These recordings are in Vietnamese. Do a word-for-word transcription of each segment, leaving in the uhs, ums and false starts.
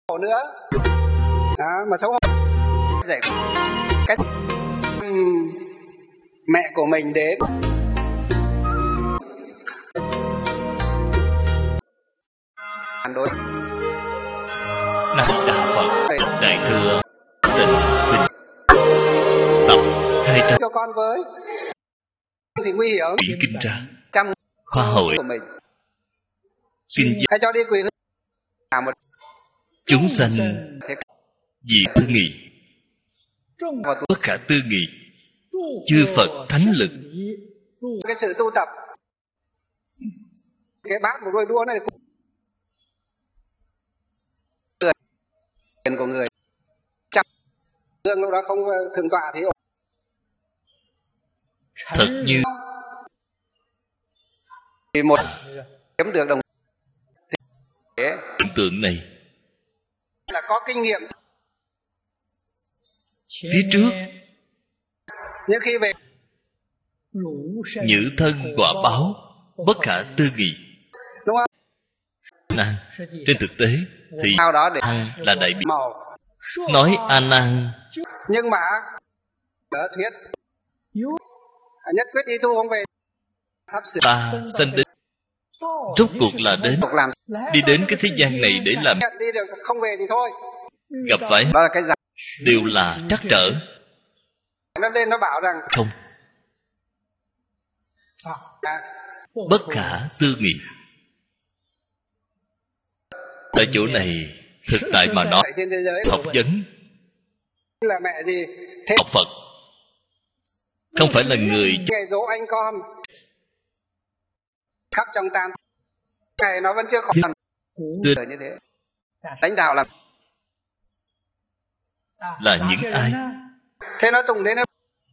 hổ nữa à, mà xấu hổ dạy cách mẹ của mình đến đối Nam Đạo Phật Đại Thừa Tịnh Bình tập hai trăm cho con với thì nguy hiểm biển kinh ra trong khoa hội của mình kinh hay cho đi quỳ cả một chúng sanh vì tư nghị bất khả tư nghị chư Phật thánh lực cái sự tu tập cái bát một đôi đũa này tiền của người chắc dương lúc đó không thường tọa thì thật như thì một kiếm được đồng hiện tượng này là có kinh nghiệm phía trước nhưng khi về nhữ thân quả báo bất khả tư nghị đúng không nan trên thực tế thì sau đó để an là đại biểu màu nói a nan nhưng mà đỡ thuyết nhất quyết đi tu không về sắp sửa ta sanh đến rốt cuộc là đến cuộc làm đi đến cái thế gian này để làm đi được không về thì thôi gặp phải đó là cái dạng đều là trắc trở nó lên nó bảo rằng không à, bất khả tư nghị. Tại chỗ này thực tại mà nói trên thế giới học vấn là mẹ gì thế học Phật không phải là người ngày dỗ anh con khắp trong tam ngày nó vẫn chưa còn xưa như thế lãnh đạo là là những ai thế nó tùng đến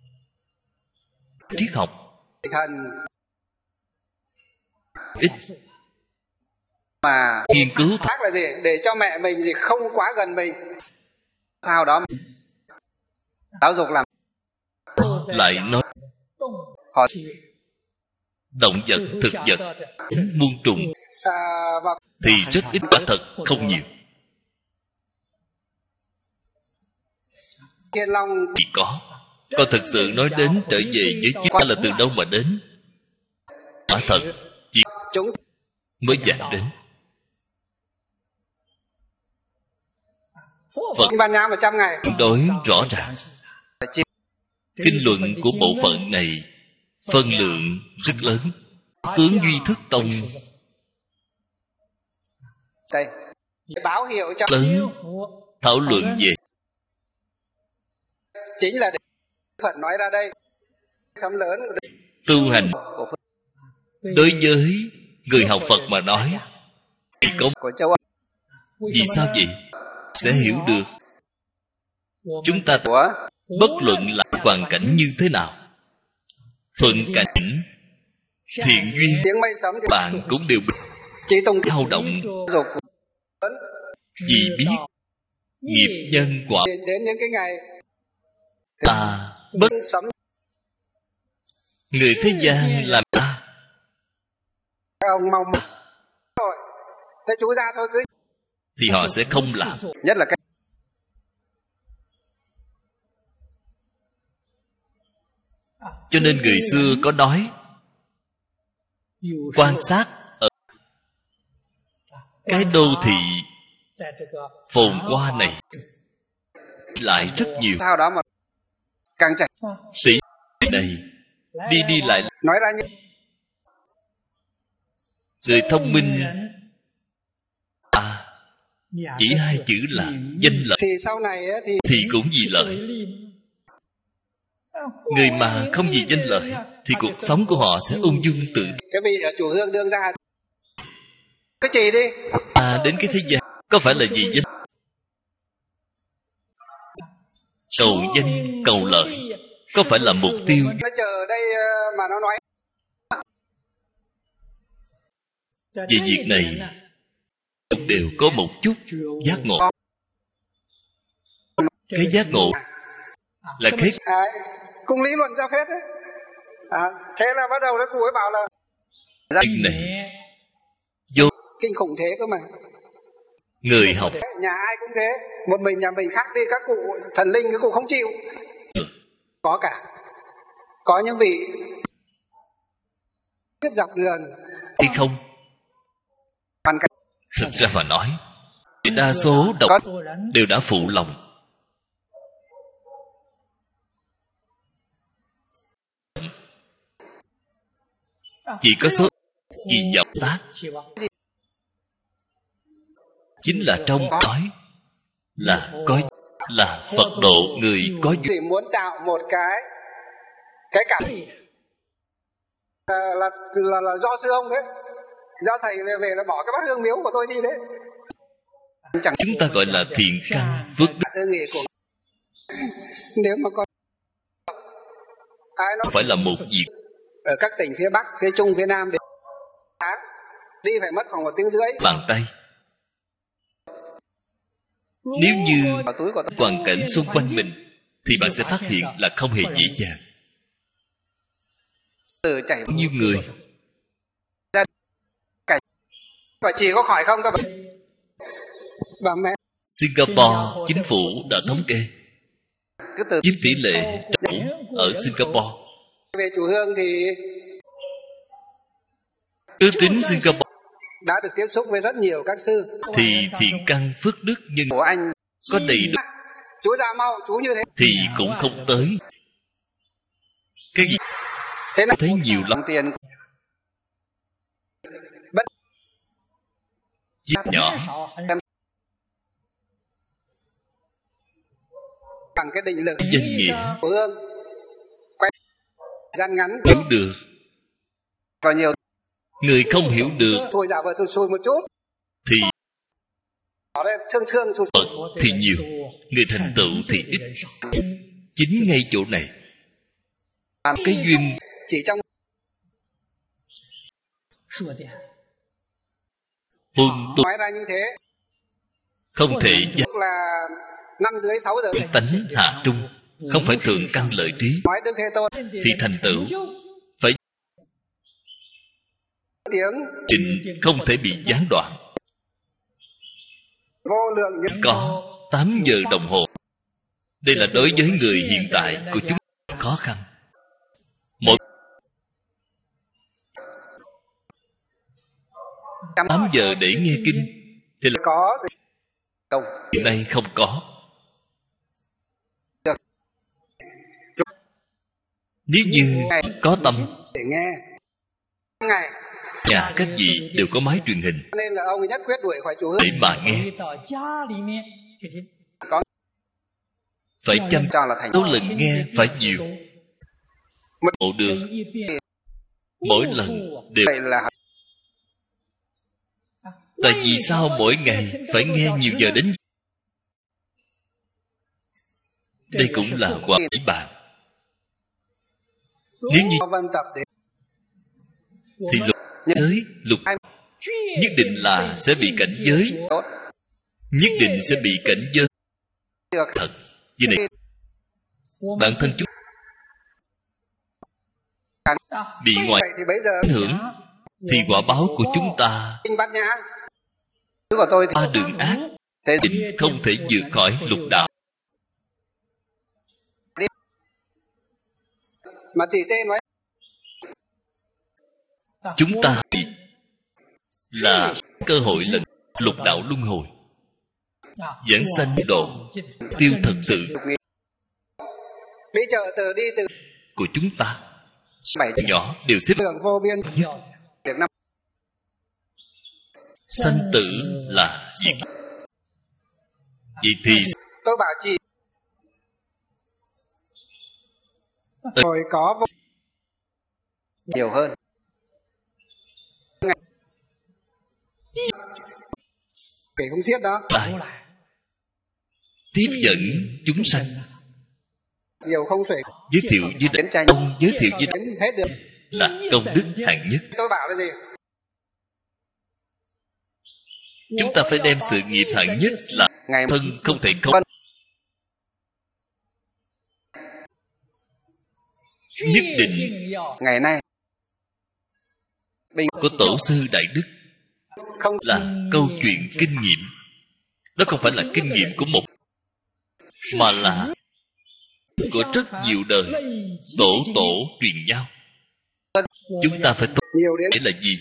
triết học thần ít mà nghiên cứu khác là gì để cho mẹ mình gì không quá gần mình sau đó giáo dục làm lại nói họ động vật thực vật muôn trùng à, và thì rất ít, quả thật không nhiều. Thiên Long Chỉ có còn thực sự nói đến trở về với chúng ta là từ đâu mà đến, quả thật chỉ chúng mới giảng đến. Phật Ban Nham một trăm ngày tương đối rõ ràng. Kinh luận của bộ phận này phân lượng rất lớn. Tướng Duy Thức Tông đây báo hiệu cho lớn thảo luận về chính là để Phật nói ra đây sấm lớn tu hành. Đối với người học Phật mà nói thì có của châu Âu vì sao vậy? Sẽ hiểu được chúng ta của bất luận là hoàn cảnh như thế nào, thuận cảnh thiện duyên tiếng mây sấm thì bạn cũng đều chỉ tùng hao động dục vì biết nghiệp nhân quả. đến những cái ngày Ta bất sấm người thế gian làm ta ông mong rồi thế chú ra thôi cứ thì họ sẽ không làm. nhất là cái Cho nên người xưa có nói quan sát ở cái đô thị phồn hoa này lại rất nhiều sao đó mà càng chạy sĩ này đi đi lại nói ra như người thông minh à, chỉ hai chữ là danh lợi thì sau này ấy, thì thì cũng vì lợi. Người mà không vì danh lợi thì cuộc sống của họ sẽ ung dung tự cái vị ở chủ hương đương ra cứ chỉ đi à, đến cái thế gian có phải là vì danh cầu danh cầu lợi, có phải là mục tiêu. nó chờ đây mà nó nói Về việc này đều có một chút giác ngộ. Cái giác ngộ là cái à, cùng lý luận ra phết đấy à, thế là bắt đầu nó cụ ấy bảo là kinh này vô kinh khủng thế cơ mà Người học nhà ai cũng thế, một mình nhà mình khác đi, các cụ thần linh các cụ không chịu. được Có cả, có những vị biết dọc đường hay không? hoàn cảnh. Thực ra mà nói, đa số độc đều đã phụ lòng. Chỉ có số kỳ vọng tác, chính là trong nói là có, là Phật độ người có duyên. Thì muốn tạo một cái cái cảm là, là, là, là do sư ông đấy, do thầy về là bỏ cái bát hương miếu của tôi đi đấy. Chẳng chúng ta gọi là thiện căn phước đức. Tư nghị của nếu mà có ai nó Không phải là một việc. ở các tỉnh phía Bắc, phía Trung, phía Nam, tháng đi phải mất khoảng một tiếng rưỡi. Bàn tay. Nếu như hoàn cảnh xung quanh mình thì bạn sẽ phát hiện là không hề dễ dàng. Từ chảy Nhiều người và chỉ có khỏi không thôi. Bà mẹ Singapore chính phủ đã thống kê cứ từ chiếm tỷ lệ trổ ở Singapore. về chùa Hương thì Ước tính Singapore đã được tiếp xúc với rất nhiều các sư. thì thiện căn phước đức nhưng Của anh có đầy đủ chú ra mau, chú như thế thì cũng không tới. Cái gì thế này thấy nhiều lắm. đồng tiền Chiếc nhỏ bằng cái định lực danh nghĩa của Hương quay gian ngắn hiểu được. có nhiều Người không hiểu được thôi giả vờ sụt sùi một chút thì ở đây thương thương sụt Phật thì nhiều, người thành tựu thì ít. Chính ngay chỗ này cái duyên chỉ trong huân tu nói ra như thế không thể giác tức là năm dưới sáu giờ tánh hạ trung, không phải thượng căn lợi trí nói Đức Thế Tôn thì thành tựu phải tiếng định không thể bị gián đoạn. vô lượng những Có tám giờ đồng hồ. Đây là đối với người hiện tại của chúng khó khăn. Một tám giờ để nghe kinh thì là có công hiện nay không có. Nếu như có tâm, để nghe ngày nhà các vị đều có máy truyền hình nên là ông ấy nhất quyết đuổi khỏi chùa Hương để mà nghe. có Phải chăm cho là thành số lần nghe phải nhiều. Một được mỗi lần đều. vậy là Tại vì sao mỗi ngày phải nghe nhiều giờ đến? Đây cũng là quả ý bạn. Nếu như vân tập để thì lục giới lục nhất định là sẽ bị cảnh giới, nhất định sẽ bị cảnh giới thật. Vì này bản thân chúng bị ngoại vậy thì bây giờ ảnh hưởng thì quả báo của chúng ta kinh bát nhã của tôi thì ba đường ác thế định không thể vượt khỏi lục đạo. mà tỷ tê nói Chúng ta là cơ hội lần lục đạo luân hồi, giảng sanh độ tiêu thật sự đi chợ từ đi từ của chúng ta bảy nhỏ đều xếp đường vô biên việc năm sanh tử là việc. Vậy thì tôi bảo chị rồi có vô... nhiều hơn kể không xiết đó lại tiếp dẫn chúng sanh, nhiều không xuể giới thiệu với chiến tranh ông giới thiệu với đến hết được là công đức hạng nhất. tôi bảo là gì Chúng ta phải đem sự nghiệp hạng nhất là ngày thân không thể không. Nhất định ngày nay có tổ sư đại đức không là câu chuyện kinh nghiệm Đó không phải là kinh nghiệm của một, mà là của rất nhiều đời tổ tổ truyền nhau. Chúng ta phải tốt nhiều đến là gì?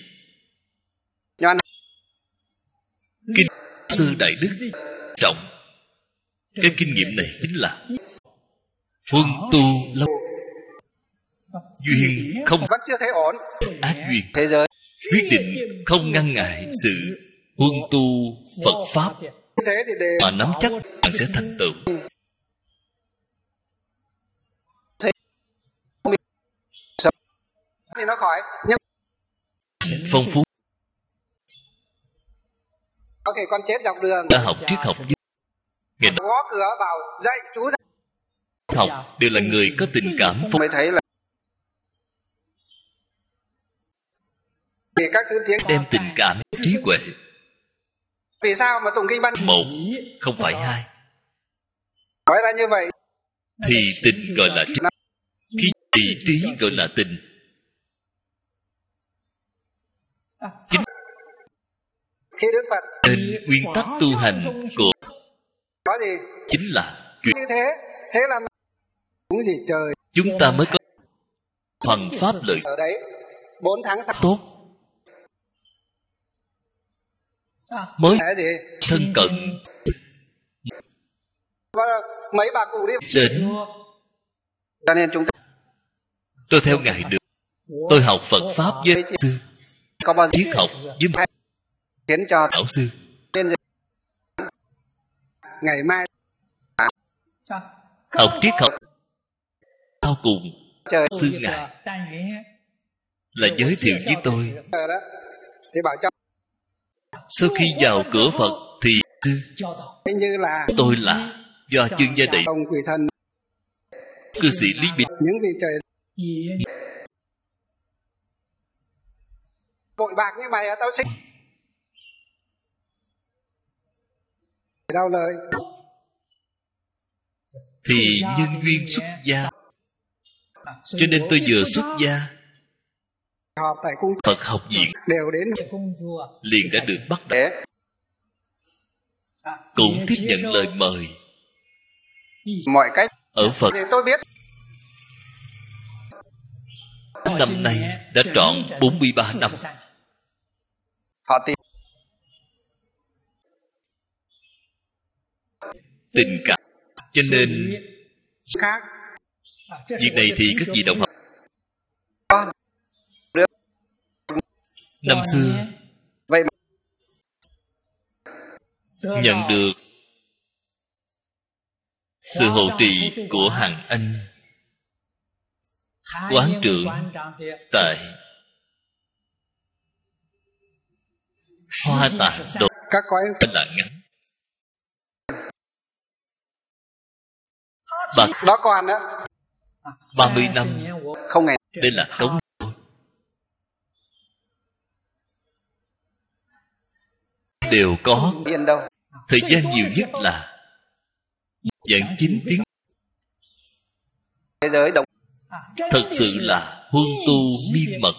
Kinh sư đại đức trọng. Cái kinh nghiệm này chính là huân tu lâu duyên không vẫn chưa thấy ổn. ác duyên. Thế giới Quyết định không ngăn ngại sự huân tu Phật Pháp, thế thì đều mà nắm chắc bạn sẽ thành tựu. thì nó khỏi, nhưng Phong phú có thể con chết dọc đường, đã học triết học với ngày đó gõ cửa bảo dạy chú dạy. học đều là người có tình cảm phong Mới thấy là vì các thứ tiếng đem tình cảm trí huệ. vì sao mà tụng kinh văn Một không phải hai, nói ra như vậy thì tình gọi là trí, khi thì trí gọi là tình. Chính khi Đức Phật nên nguyên tắc tu hành của nói gì chính là chuyện như thế, thế là cũng gì trời chúng ta mới có phần pháp lợi ở đấy bốn tháng sau tốt, mới là gì thân cận và mấy bà cụ đi đến. cho nên chúng ta Tôi theo ngài được, tôi học Phật Pháp với sư, có bao giờ triết học với khiến cho lão sư. ngày mai Học triết học sau cùng trời sư ngài là giới thiệu với tôi. đó thì bảo cho Sau khi vào cửa Phật thì sư hình như là tôi là do chương gia đại ông quỷ thần cư sĩ Lý Bình những vị trời bội bạc như mày à, tao sinh đau lời thì nhân duyên xuất gia, cho nên tôi vừa xuất gia họp tại cung Phật học viện đều đến liền đã được bắt đầu, để cũng tiếp nhận lời mời mọi cách ở Phật. thì tôi biết Năm nay đã trọn bốn mươi ba năm. họ tìm Tình cảm, cho nên khác việc này thì các vị đồng học năm xưa vậy mà nhận được sự hộ trì của Hằng Anh quán trưởng tại Hoa Tạng Đô các cõi là ngắn. Bà đó còn đó ba mươi năm, không ngày đây là cống thôi. Đều có yên đâu thời gian nhiều nhất là giảng chín tiếng. thế giới động Thật sự là huân tu miên mật,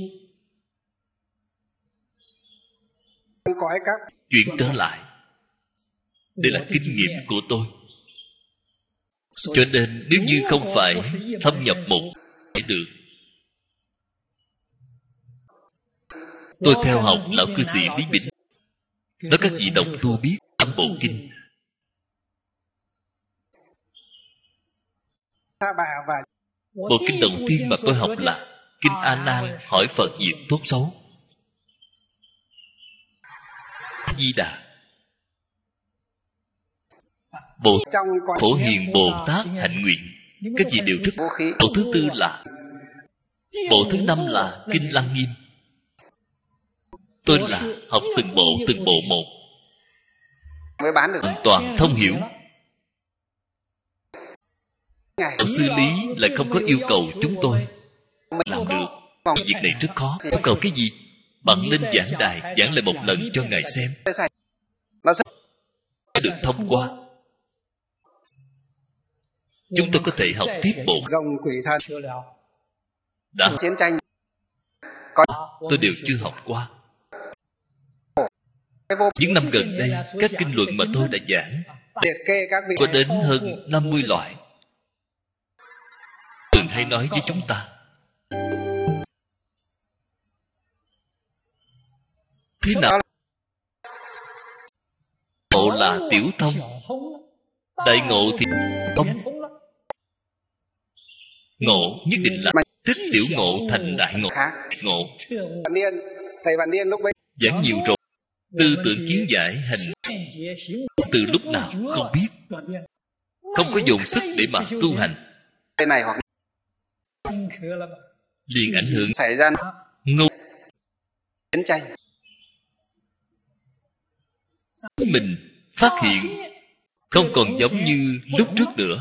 cõi các chuyển trở lại. Đây là kinh nghiệm của tôi. Cho nên nếu như không phải thâm nhập một phải được. Tôi theo học lão cư sĩ Lý Bình, nói các vị đồng tu biết tám bộ kinh. Tha Bà và Bộ kinh đầu tiên mà tôi học là Kinh A Nan hỏi Phật việc tốt xấu. Di Đà. Bộ trong cõi Phổ Hiền Bồ Tát hạnh nguyện, các vị đều rất. vũ khí Bộ thứ tư là Bộ thứ năm là Kinh Lăng Nghiêm. Tôi là học từng bộ từng bộ một, mới bán được hoàn toàn thông hiểu. ngày Đạo sư Lý lại không có yêu cầu chúng tôi làm được. Việc này rất khó. Yêu cầu cái gì? Bạn lên giảng đài giảng lại một lần cho Ngài xem, nó sẽ được thông qua. Chúng tôi có thể học tiếp bộ rồng quỷ thần đã chiến tranh tôi đều chưa học qua. Những năm gần đây, các kinh luận mà tôi đã giảng liệt kê các vị có đến hơn năm mươi loại. Thường hay nói với chúng ta, thế nào ngộ là tiểu thông, đại ngộ thì thông. Ngộ nhất định là tích tiểu ngộ thành đại ngộ. Ngộ Văn Niên, thầy Văn Niên lúc bấy giảng nhiều rồi. Tư tưởng kiến giải hành từ lúc nào không biết, không có dùng sức để mà tu hành, cái này hoặc liền ảnh hưởng xảy ra ngô chiến tranh. mình phát hiện không còn giống như lúc trước nữa,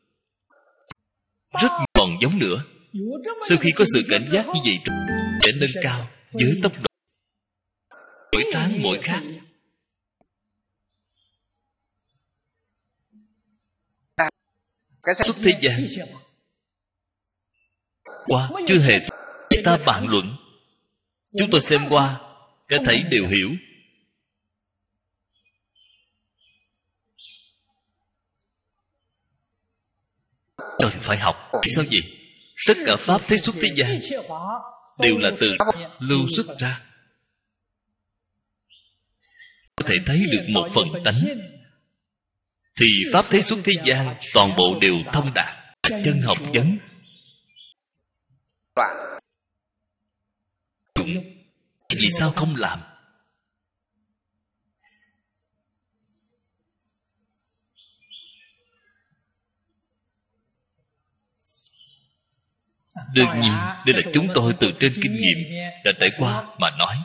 rất còn giống nữa. Sau khi có sự cảnh giác như vậy để nâng cao với tốc độ mỗi tháng mỗi khác. Cái Xuất thế gian qua chưa hề ta bàn luận, chúng tôi xem qua cả thảy đều hiểu. Cần phải học. Vì sao vậy? Tất cả pháp thế xuất thế gian đều là từ lưu xuất ra. Có thể thấy được một phần tánh, thì pháp thế xuất thế gian toàn bộ đều thông đạt, chân học vấn. Vì sao không làm? Đương nhiên, đây là chúng tôi từ trên kinh nghiệm đã trải qua mà nói.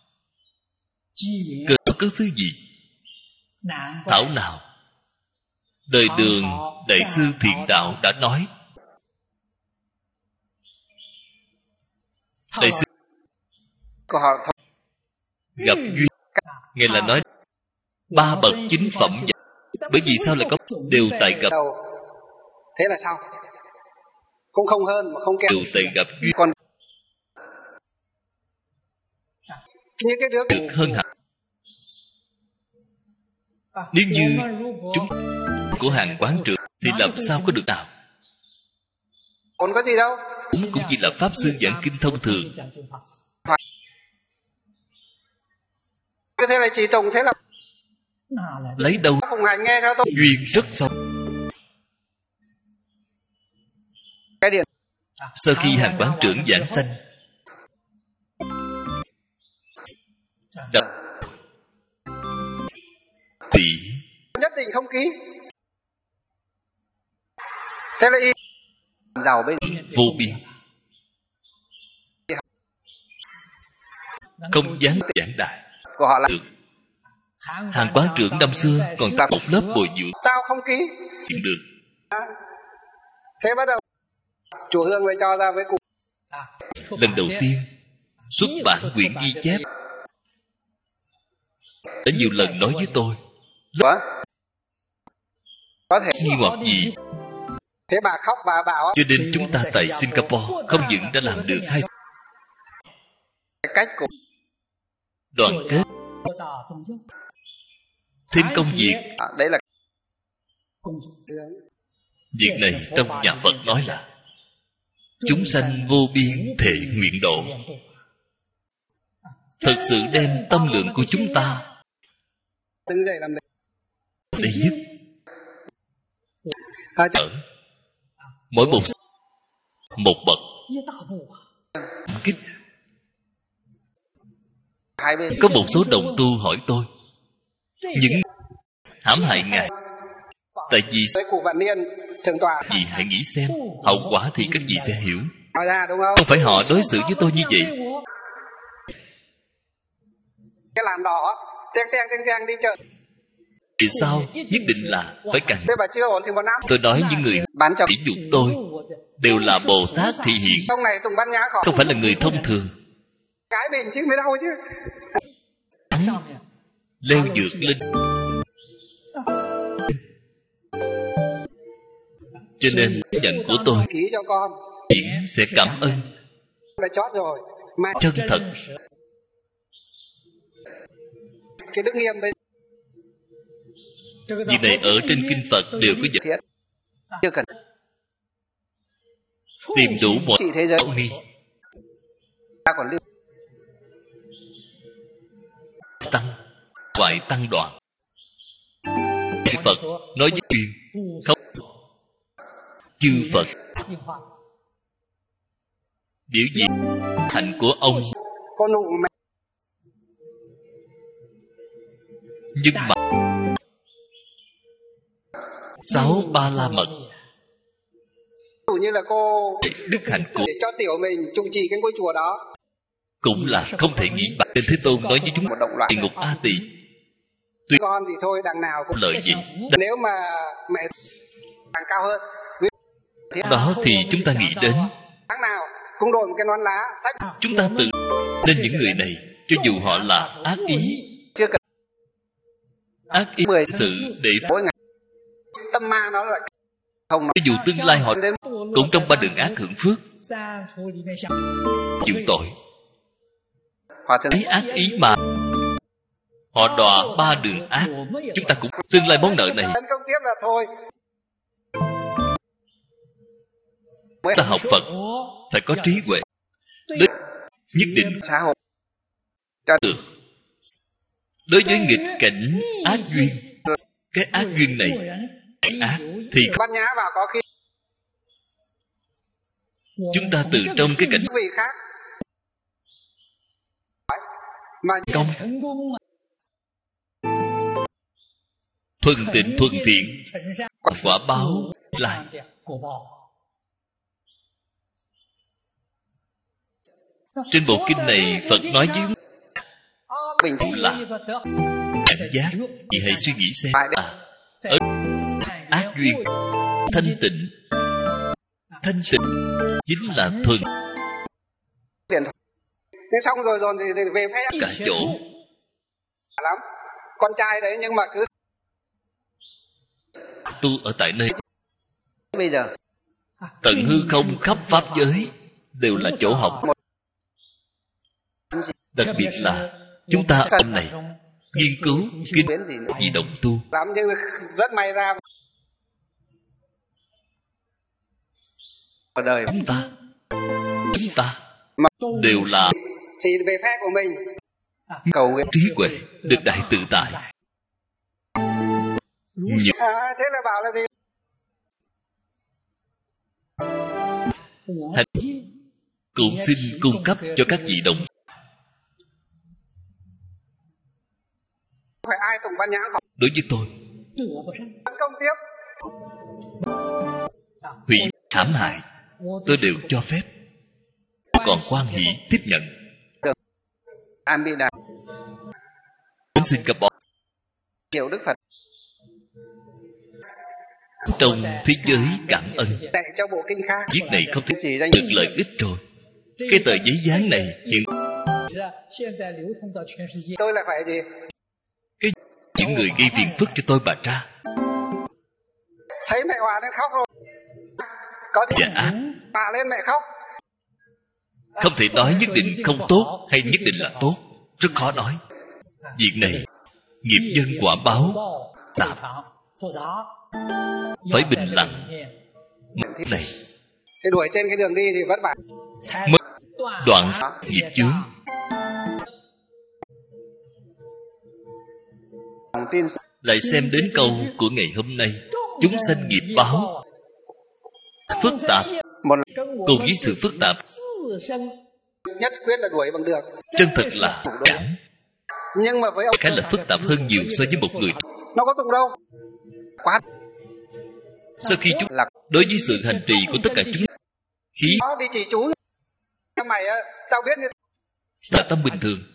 Cơ có thứ gì thảo nào đời Đường đại sư Thiện Đạo đã nói. Đại sư gặp duyên, nghe là nói ba bậc chính phẩm. Bởi vì sao lại có đều tại gặp? Thế là sao? Cũng không hơn mà không kém. Đều tại gặp duyên. Còn những cái đứa được hơn hẳn. Nếu như chúng của hàng quán trưởng thì làm sao có được nào? còn có gì đâu. Cũng cũng chỉ là pháp sư giảng kinh thông thường. Cứ thế là chỉ tùng, thế là Lấy đâu không hành nghe theo tôi. duyên rất sâu. Cái điện Sau khi hàng quán trưởng giảng sanh đập thì nhất định không ký. Thế là y giàu bây vô biên, không dám giảng đại của họ là được. Hàng quán trưởng năm xưa còn ta một lớp bồi dưỡng tao không ký được. à. Thế bắt đầu chùa Hương lại cho ra với cụ. Lần đầu tiên xuất bản quyển ghi chép, đã nhiều lần nói với tôi Ủa? Có thể nghi hoặc gì. thế bà khóc bà bảo Cho nên chúng ta tại Singapore không những đã làm được hai cái cách của đoàn kết, thêm công việc. à, đấy là Việc này trong nhà Phật nói là chúng sanh vô biên thệ nguyện độ. Thật sự đem tâm lượng của chúng ta đứng dậy làm đệ nhất à, ở mỗi một một bậc kích. hai bên Có một số đồng tu hỏi tôi những hãm hại ngài, tại vì với cụ Vạn Niên thượng tọa gì hãy nghĩ xem hậu quả thì các vị sẽ hiểu. nói ra đúng không? Không phải họ đối xử với tôi như vậy. Cái làn đỏ teng teng teng teng đi chợ. Vì sao nhất định là phải cần? Thế bà chưa ổn thì một năm Tôi nói những người bán cho ví dụ tôi đều là Bồ Tát thị hiện, ông này Tùng bán nhá khỏi không phải là người thông thường. cái bình chứ mới đau chứ. Hắn leo dược lên, cho nên nhận của tôi Ký cho con biển sẽ cảm ơn là chót rồi mà chân thật. cái đức nghiêm bây Việc này ở trên kinh Phật đều có giải thiết, chưa cần tìm đủ mọi trị thế giới. ảo nghi. Ta còn lưu Tăng ngoại tăng đoạn. Chư Phật nói với duyên không chư Phật biểu diễn hạnh của ông, con nụ mẹ nhưng mà sáu ba la mật dụ như là cô đức hạnh của để cho tiểu mình trụ trì cái ngôi chùa đó cũng là không thể nghĩ bằng. Nên Thế Tôn nói với chúng một động loại địa ngục A Tỳ con thì thôi đằng nào cũng lợi gì. nếu mà mẹ càng cao hơn Đó thì chúng ta nghĩ đến tháng nào cũng đổi một cái nón lá sách. chúng ta tự nên những người này cho dù họ là ác ý, chưa cần ác ý mười sự để mỗi ngày Tâm ma nó là không nói cho dù tương lai họ đến cũng trong ba đường ác hưởng phước chịu tội. hòa thân Ấy ác ý mà họ đọa ba đường ác, chúng ta cũng tương lai món nợ này. tấn công tiếp là thôi. Ta học Phật phải có trí huệ, đến nhất định xã hội cho được. Đối với nghịch cảnh ác duyên, cái ác duyên này ác thì Bát Nhã vào có khi chúng ta từ trong cái cảnh vị khác mà công thuần tịnh thuần thiện quả báo lại. Trên bộ kinh này Phật nói với bình chúng là cảnh giác. Chị hãy suy nghĩ xem à, ở ác duyên thanh tịnh, thanh tịnh chính là thuần tiền thế xong rồi rồi thì, thì về phép cả chỗ. lắm con trai đấy nhưng mà cứ Tu ở tại nơi bây giờ tận hư không khắp pháp giới đều là chỗ học. Đặc biệt là chúng ta hôm này nghiên cứu kinh biến gì nữa di động tu, lắm nhưng rất may ra ở đời chúng ta chúng ta mà đều là thì về phép của mình cầu nguyện trí huệ được đại tự tại. Những à, thế là bảo là gì hành cũng xin cung cấp cho các vị đồng phải ai tụng Bát Nhã không đối với tôi tấn công tiếp hủy hãm hại tôi đều cho phép, còn quan hỷ tiếp nhận. Amida Đến Singapore kiểu Đức Phật trong thế giới cảm ơn để cho bộ kinh khác viết này không thể chỉ danh được lợi ích rồi. Cái tờ giấy dán này hiện tôi lại phải gì cái những người gây phiền phức cho tôi bà cha thấy mẹ Hòa lên khóc rồi có gì và ác, bà lên mẹ khóc không thể nói nhất định không tốt hay nhất định là tốt, rất khó nói. Việc này nghiệp nhân quả báo tạp, phải bình lặng này thì đuổi trên cái đường đi thì vất vả mới đoạn nghiệp chướng. lòng tin Lại xem đến câu của ngày hôm nay: chúng sanh nghiệp báo phức tạp. một Cùng với sự phức tạp, nhất quyết là đuổi bằng được chân thật là cảm nhưng mà với ông khá là phức tạp hơn nhiều so với một người. nó có tụng đâu quát Sau khi chúng là đối với sự hành trì của tất cả chúng khí nó đi chỉ chú mày á tao biết như là tâm bình thường,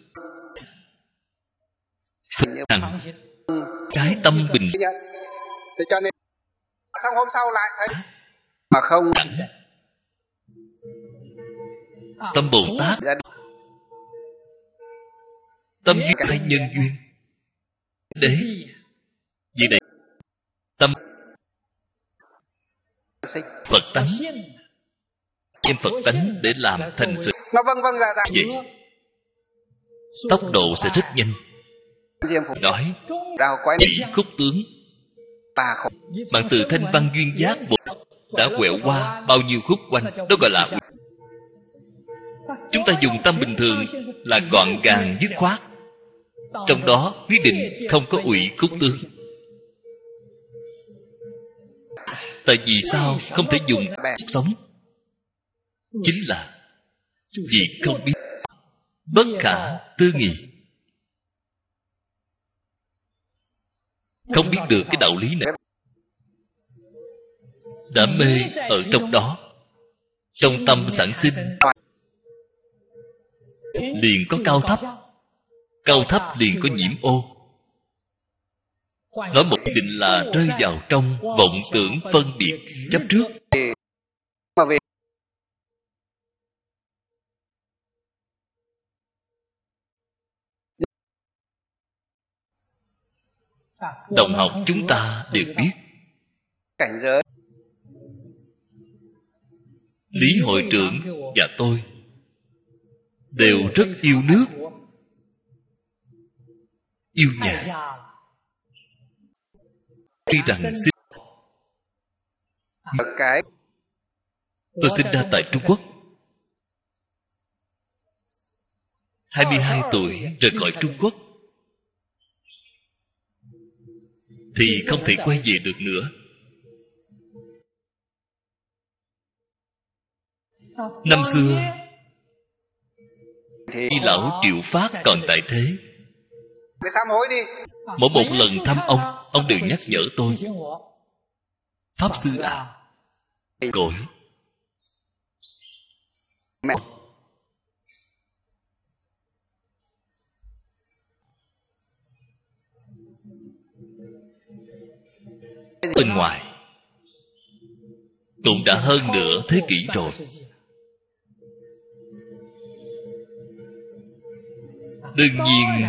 thực hành cái tâm bình thế nhận thế cho nên xong hôm sau lại thấy mà không đẳng, tâm Bồ Tát, đã tâm với hai nhân duyên đế. Vì này tâm xích Phật tánh, đem Phật tánh để làm thành sự nó vâng vâng dạ dạ vậy, tốc độ sẽ rất nhanh. Diêm Phụng nói rào quay nhị khúc tướng. bà khổ Bạn từ thanh văn duyên giác bộ đã quẹo qua bao nhiêu khúc quanh, đó gọi là. Chúng ta dùng tâm bình thường là gọn gàng dứt khoát, trong đó quyết định không có ủy khúc tướng. Tại vì sao không thể dùng cuộc sống? Chính là vì không biết, bất khả tư nghị, không biết được cái đạo lý này, đã mê ở trong đó. Trong tâm sản sinh liền có cao thấp, cao thấp liền có nhiễm ô. Nói một định là rơi vào trong vọng tưởng phân biệt chấp trước. mà vì Đồng học chúng ta đều biết, cảnh giới Lý hội trưởng và tôi đều rất yêu nước, yêu nhà. Tuy rằng xin cái tôi sinh ra tại Trung Quốc, hai mươi hai tuổi rời khỏi Trung Quốc thì không thể quay về được nữa. Năm xưa thì khi lão Triệu Phát còn tại thế, Để sám hối đi. mỗi một lần thăm ông, ông đều nhắc nhở tôi: Pháp sư à, cõi mẹ bên ngoài cũng đã hơn nửa thế kỷ rồi. Đương nhiên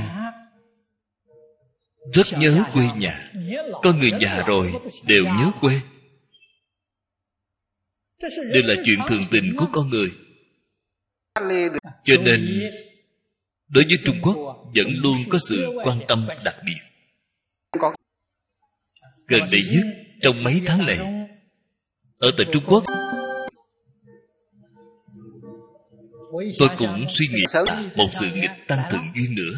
rất nhớ quê nhà. Có người già rồi đều nhớ quê. Đây là chuyện thường tình của con người. Cho nên đối với Trung Quốc vẫn luôn có sự quan tâm đặc biệt. có Gần đây nhất trong mấy tháng này, ở tại Trung Quốc, tôi cũng suy nghĩ là một sự nghịch tăng thượng duyên nữa.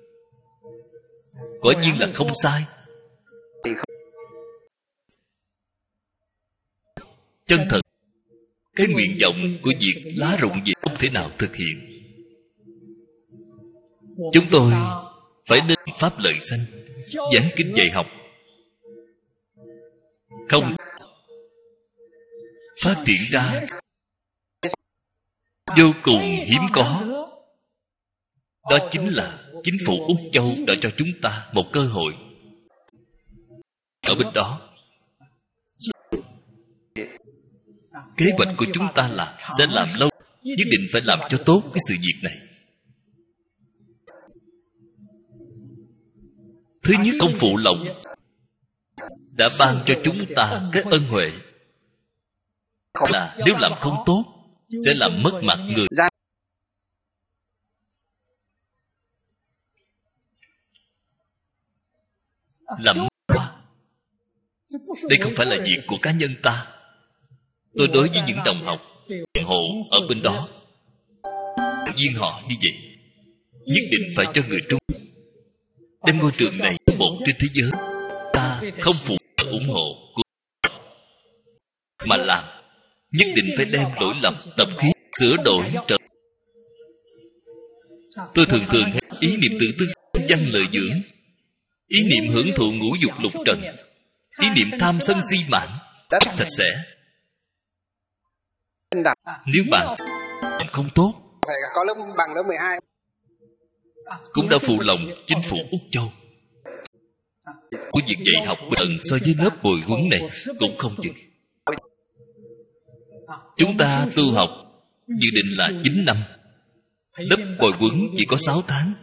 Quả nhiên là không sai. Chân thật, cái nguyện vọng của việc lá rụng về không thể nào thực hiện. Chúng tôi phải nên pháp lợi sanh, giảng kinh dạy học, không phát triển ra vô cùng hiếm có. Đó chính là chính phủ Úc Châu đã cho chúng ta một cơ hội. Ở bên đó, kế hoạch của chúng ta là sẽ làm lâu, nhất định phải làm cho tốt cái sự việc này. Thứ nhất, ông phụ lòng đã ban cho chúng ta cái ân huệ, là nếu làm không tốt sẽ làm mất mặt người. ra Làm quá. Đây không phải là việc của cá nhân ta. Tôi đối với những đồng học biện hộ ở bên đó, viên họ như vậy, nhất định phải cho người Trung đem ngôi trường này một trên thế giới. Ta không phụ ủng hộ của, mà làm nhất định phải đem lỗi lầm tập khí sửa đổi trở. Tôi thường thường ý niệm tự tư văn lợi dưỡng, ý niệm hưởng thụ ngũ dục lục trần, ý niệm tham sân si mạn sạch sẽ. Nếu bạn làm không tốt, Phải có lớp bằng lớp mười hai. cũng đã phụ lòng chính phủ Úc Châu của việc dạy học bình tận so với lớp bồi huấn này cũng không chừng. Chúng ta tu học dự định là chín năm, lớp bồi huấn chỉ có sáu tháng.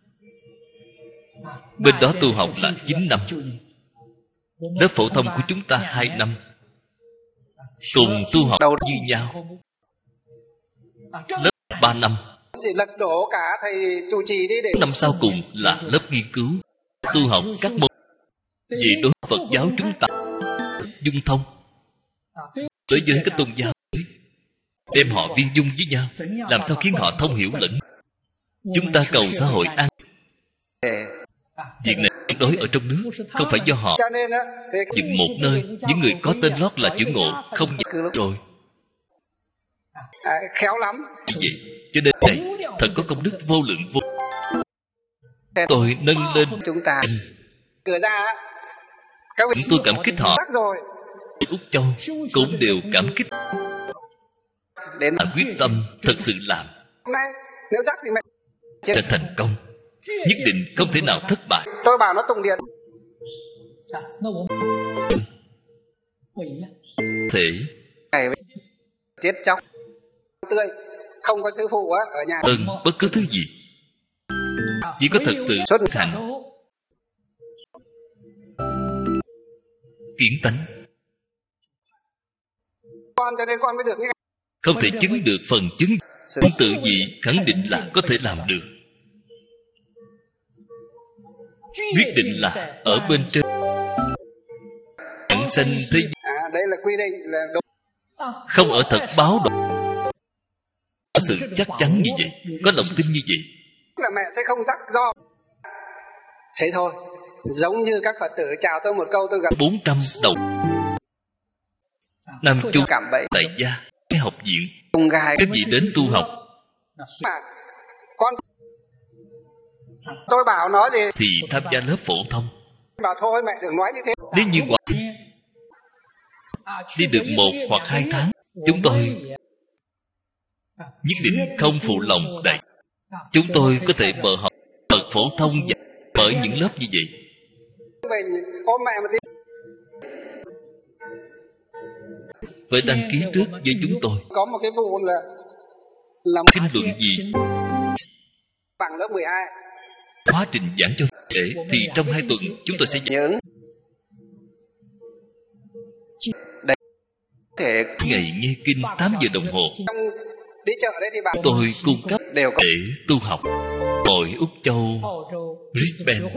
Bên đó tu học là chín năm, lớp phổ thông của chúng ta hai năm. Cùng tu học như nhau, lớp ba năm. Chỉ lật đổ cả thầy chủ trì đi để Năm sau cùng là lớp nghiên cứu. tu học các môn về đối Phật giáo chúng ta dung thông, đối với các tôn giáo đem họ viên dung với nhau, làm sao khiến họ thông hiểu lẫn. Chúng ta cầu xã hội an. Việc này tuyệt đối ở trong nước, không phải do họ. Cho nên á, thì dựng một nơi, những người có tên lót là chữ Ngộ không nhận rồi. à, khéo lắm. Vậy cho nên này thật có công đức vô lượng vô. Tôi nâng lên chúng ta cửa ra á, các vị tôi cảm kích họ. sắc rồi Úc Châu cũng đều cảm kích. đến Là quyết tâm thật sự làm hôm nay nếu sắc thì mẹ sẽ thành công, nhất định không thể nào thất bại. tôi bảo nó tụng điện Thể ngày chết chóc tươi, không có sư phụ á ở nhà ơn bất cứ thứ gì, chỉ có thật sự xuất hành kiến tánh, con, cho nên con mới được như không thể chứng được phần chứng không tự gì khẳng định là có thể làm được. Quyết định là ở bên trên nhận sanh thế gian, à, đây là quy định là đúng. không ở thật báo độ. Có sự chắc chắn như vậy, có lòng tin như vậy, Là mẹ sẽ không rắc do thế thôi. Giống như các Phật tử chào tôi một câu tôi gặp bốn trăm đầu Nam Trung cảm bẫy tại gia cái học viện, tung gai các vị đến tu học mà con tôi bảo nó gì thì tham gia lớp phổ thông. bảo thôi mẹ đừng nói như thế. Nếu như quả đi được một hoặc hai tháng, chúng tôi nhất định không phụ lòng đại. Chúng tôi có thể mở học bậc phổ thông và mở những lớp như vậy. Mình ôm mẹ một tí Phải đăng ký trước với chúng tôi. có một cái vụ là làm Kinh luận gì bằng lớp mười hai quá trình giảng cho dễ thì trong hai tuần chúng tôi sẽ giảng những đây thể ngày nghe kinh tám giờ đồng hồ. trong đi chợ đấy thì bảo Tôi cung cấp đều có để tu học. Hội Úc Châu Brisbane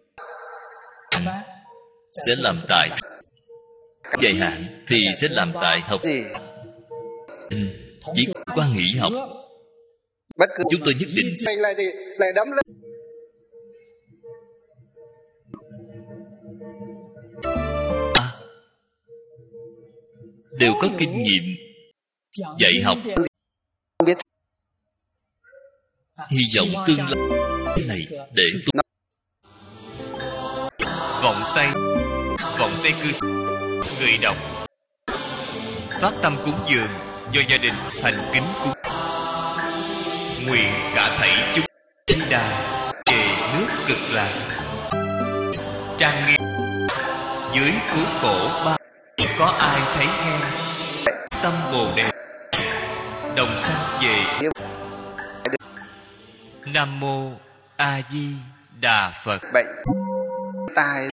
sẽ làm tại dài hạn thì sẽ làm tại học gì ừ, chỉ quan nghỉ học. bất cứ Chúng tôi nhất định sẽ mình lại thì lại đấm lên à, đều có kinh nghiệm dạy học. biết Hy vọng tương lai này để tu. Vọng tay, vọng tay cư người đọc phát tâm cúng dường do gia đình thành kính cúng. Nguyện cả thảy chúng Di Đà về nước Cực Lạc, trang nghiêm dưới cứu khổ ba, có ai thấy nghe tâm bồ đề đồng sanh về. Nam mô A Di Đà Phật. bệnh tai